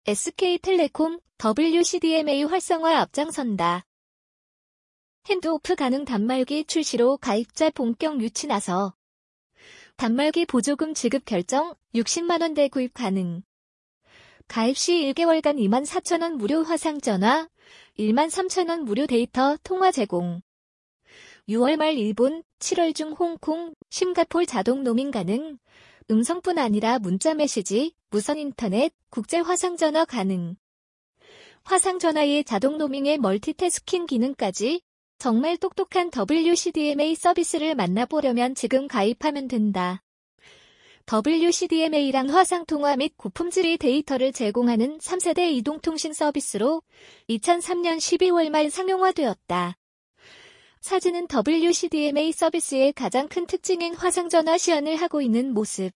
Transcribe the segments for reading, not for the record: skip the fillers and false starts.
SK텔레콤, WCDMA 활성화 앞장선다. 핸드오프 가능 단말기 출시로 가입자 본격 유치 나서 단말기 보조금 지급 결정 60만원대 구입 가능. 가입 시 1개월간 24,000원 무료 화상전화, 13,000원 무료 데이터 통화 제공. 6월 말 일본, 7월 중 홍콩, 싱가폴 자동 로밍 가능. 음성뿐 아니라 문자 메시지, 무선 인터넷, 국제 화상전화 가능. 화상전화의 자동 로밍의 멀티태스킹 기능까지. 정말 똑똑한 WCDMA 서비스를 만나보려면 지금 가입하면 된다. WCDMA랑 화상통화 및 고품질의 데이터를 제공하는 3세대 이동통신 서비스로 2003년 12월 말 상용화되었다. 사진은 WCDMA 서비스의 가장 큰 특징인 화상전화 시연을 하고 있는 모습.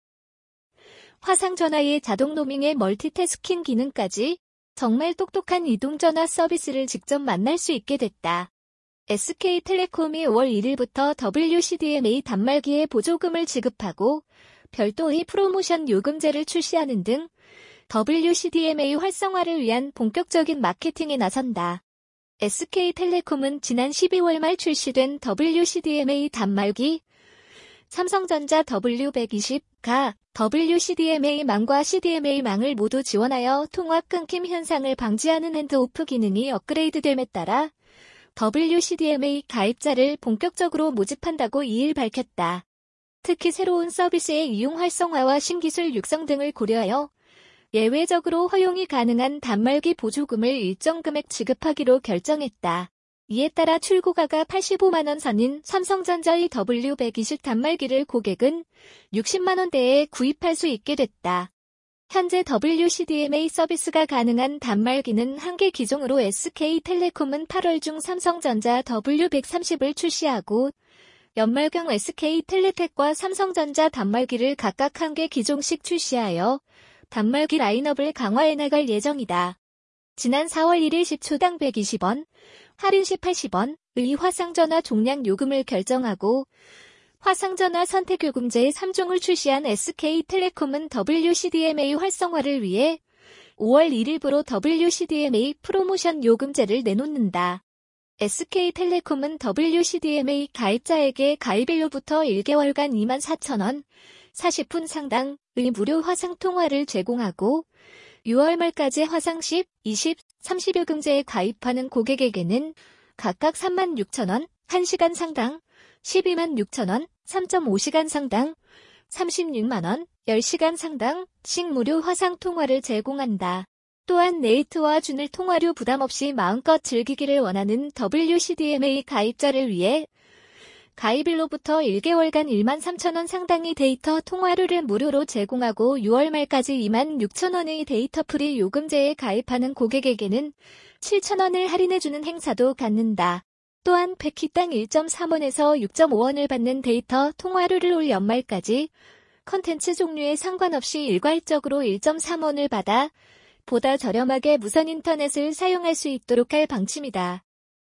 화상전화의 자동 로밍의 멀티태스킹 기능까지 정말 똑똑한 이동전화 서비스를 직접 만날 수 있게 됐다. SK텔레콤이 5월 1일부터 WCDMA 단말기에 보조금을 지급하고 별도의 프로모션 요금제를 출시하는 등 WCDMA 활성화를 위한 본격적인 마케팅에 나선다. SK텔레콤은 지난 12월 말 출시된 WCDMA 단말기 삼성전자 W120가 WCDMA망과 CDMA망을 모두 지원하여 통화 끊김 현상을 방지하는 핸드오프 기능이 업그레이드됨에 따라 WCDMA 가입자를 본격적으로 모집한다고 2일 밝혔다. 특히 새로운 서비스의 이용 활성화와 신기술 육성 등을 고려하여 예외적으로 허용이 가능한 단말기 보조금을 일정 금액 지급하기로 결정했다. 이에 따라 출고가가 85만원 선인 삼성전자의 W120 단말기를 고객은 60만원대에 구입할 수 있게 됐다. 현재 WCDMA 서비스가 가능한 단말기는 한 개 기종으로 SK텔레콤은 8월 중 삼성전자 W130을 출시하고 연말경 SK텔레텍과 삼성전자 단말기를 각각 한 개 기종씩 출시하여 단말기 라인업을 강화해 나갈 예정이다. 지난 4월 1일 시초당 120원, 할인 시 80원의 화상전화 종량 요금을 결정하고 화상전화 선택요금제 3종을 출시한 SK텔레콤은 WCDMA 활성화를 위해 5월 1일부로 WCDMA 프로모션 요금제를 내놓는다. SK텔레콤은 WCDMA 가입자에게 가입일로부터 1개월간 24,000원, 40분 상당의 무료 화상통화를 제공하고 6월 말까지 화상 10, 20, 30요금제에 가입하는 고객에게는 각각 36,000원, 1시간 상당, 126,000원, 3.5시간 상당, 36만원, 10시간 상당씩 무료 화상통화를 제공한다. 또한 네이트와 준을 통화료 부담 없이 마음껏 즐기기를 원하는 WCDMA 가입자를 위해 가입일로부터 1개월간 13,000원 상당의 데이터 통화료를 무료로 제공하고 6월 말까지 26,000원의 데이터 프리 요금제에 가입하는 고객에게는 7,000원을 할인해주는 행사도 갖는다. 또한 패키당 1.3원에서 6.5원을 받는 데이터 통화료를 올 연말까지 컨텐츠 종류에 상관없이 일괄적으로 1.3원을 받아 보다 저렴하게 무선 인터넷을 사용할 수 있도록 할 방침이다.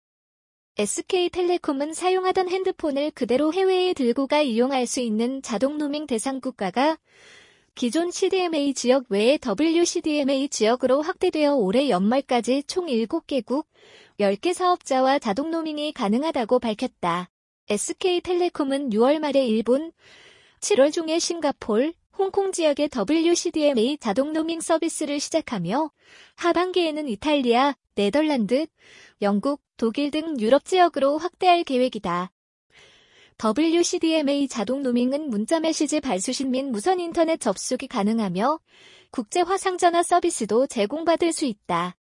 SK텔레콤은 사용하던 핸드폰을 그대로 해외에 들고 가 이용할 수 있는 자동 로밍 대상 국가가 기존 CDMA 지역 외에 WCDMA 지역으로 확대되어 올해 연말까지 총 7개국 10개 사업자와 자동 로밍이 가능하다고 밝혔다. SK텔레콤은 6월 말에 일본, 7월 중에 싱가폴, 홍콩 지역의 WCDMA 자동 로밍 서비스를 시작하며 하반기에는 이탈리아, 네덜란드, 영국, 독일 등 유럽 지역으로 확대할 계획이다. WCDMA 자동 로밍은 문자 메시지 발수신 및 무선 인터넷 접속이 가능하며 국제 화상전화 서비스도 제공받을 수 있다.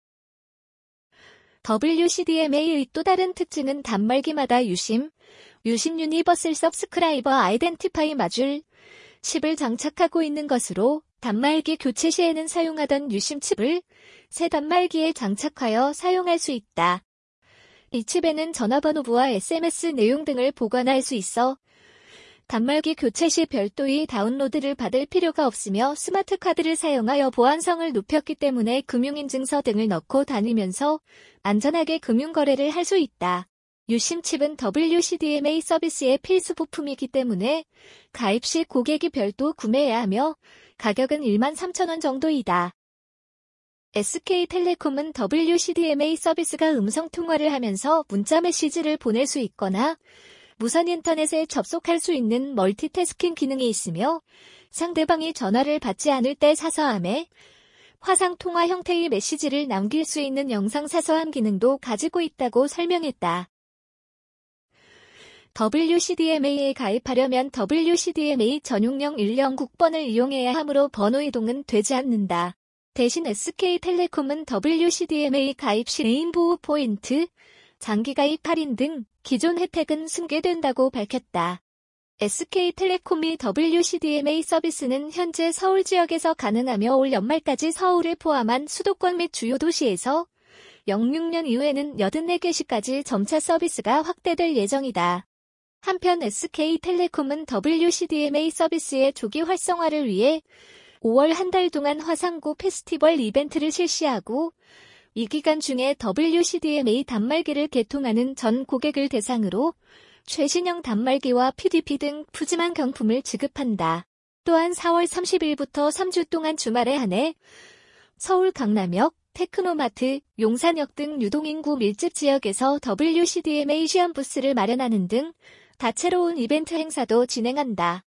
WCDMA의 또 다른 특징은 단말기마다 유심 유니버설 서브스크라이버 아이덴티파이 마줄 칩을 장착하고 있는 것으로 단말기 교체 시에는 사용하던 유심 칩을 새 단말기에 장착하여 사용할 수 있다. 이 칩에는 전화번호부와 SMS 내용 등을 보관할 수 있어 단말기 교체 시 별도의 다운로드를 받을 필요가 없으며 스마트 카드를 사용하여 보안성을 높였기 때문에 금융인증서 등을 넣고 다니면서 안전하게 금융거래를 할 수 있다. 유심 칩은 WCDMA 서비스의 필수 부품이기 때문에 가입 시 고객이 별도 구매해야 하며 가격은 13,000원 정도이다. SK텔레콤은 WCDMA 서비스가 음성통화를 하면서 문자 메시지를 보낼 수 있거나 무선 인터넷에 접속할 수 있는 멀티태스킹 기능이 있으며 상대방이 전화를 받지 않을 때 사서함에 화상통화 형태의 메시지를 남길 수 있는 영상 사서함 기능도 가지고 있다고 설명했다. WCDMA에 가입하려면 WCDMA 전용령 1영국번을 이용해야 하므로 번호 이동은 되지 않는다. 대신 SK텔레콤은 WCDMA 가입 시 레인보우 포인트, 장기 가입 할인 등 기존 혜택은 승계된다고 밝혔다. SK텔레콤이 WCDMA 서비스는 현재 서울 지역에서 가능하며 올 연말까지 서울을 포함한 수도권 및 주요 도시에서 06년 이후에는 84개시까지 점차 서비스가 확대될 예정이다. 한편 SK텔레콤은 WCDMA 서비스의 조기 활성화를 위해 5월 한 달 동안 화상고 페스티벌 이벤트를 실시하고 이 기간 중에 WCDMA 단말기를 개통하는 전 고객을 대상으로 최신형 단말기와 PDP 등 푸짐한 경품을 지급한다. 또한 4월 30일부터 3주 동안 주말에 한해 서울 강남역, 테크노마트, 용산역 등 유동인구 밀집 지역에서 WCDMA 시험 부스를 마련하는 등 다채로운 이벤트 행사도 진행한다.